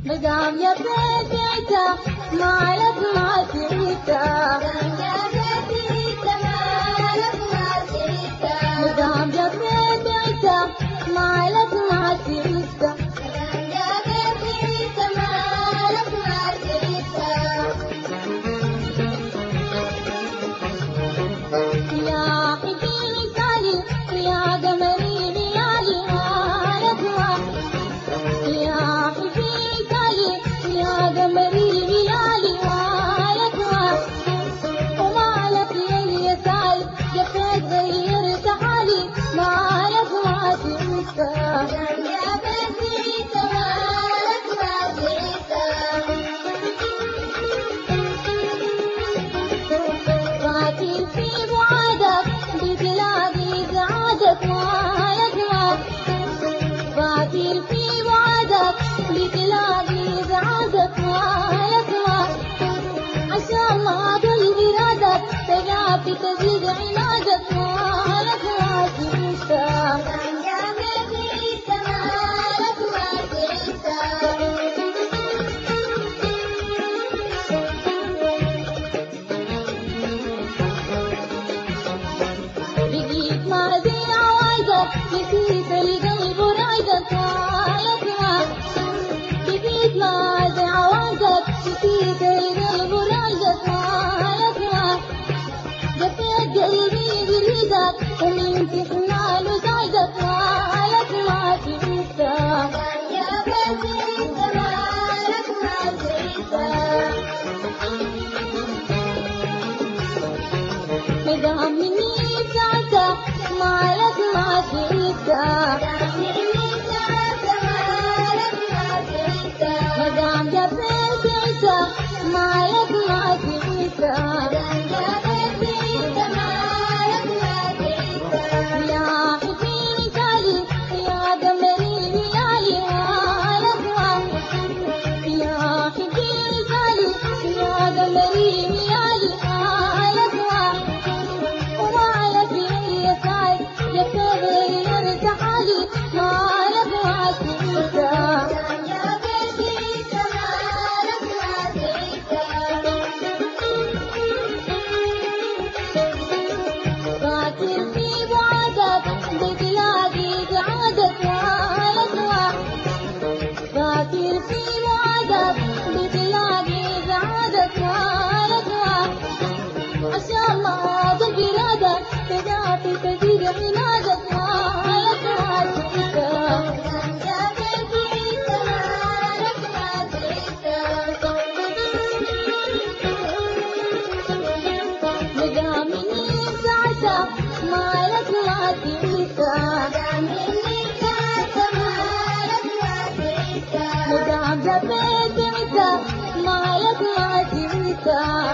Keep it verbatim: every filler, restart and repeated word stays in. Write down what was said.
مدام يا بيت عتا مالك ما تعيتا مدام يا بيت عتا مالك ما تعيتا يا حبيبي تعالي يا قمري ليالي مالك ما يا حبيبي تعالي يا قمري ليالي مالك ما ومالك يا سعد جفيت غيرت حالي مالك ما تنسى فاتن في بعادك بتلاقي سعادك مالك ما فاتن في بعادك بتلاقي سعادك مالك ما عشان ما قلبي رادك تجافي تزيد عنادك مالك ما تنسى بقيت ما ادري عوايدك نسيت القلب ورايدك مالك ما بقيت ما ادري عوايدك نسيت القلب ورايدك مالك ما جفيت قلبي بريدك ومن في حنان وسعدك مالك ما تنسى مدام مني ساعتك مالك ما تنسى مدام جفيت عتا مالك ما تنسى يا حبيبي تعالي يا قمري ليالي مالك ما يا حبيبي تعالي يا قمري ليالي مالك ما ومالك يا سعد يا كبير تعالي مالك ما تنسى فاتن في بعدك بتلاقي سعادك مالك ما فاتن في بعدك بتلاقي سعادك مالك ما عشان ما قلبي رادك تجافي تزيد عنادك مالك ما تنسى مدام مني ساعتك مالك ما تنسى مدام جفيت عتا مالك ما تنسى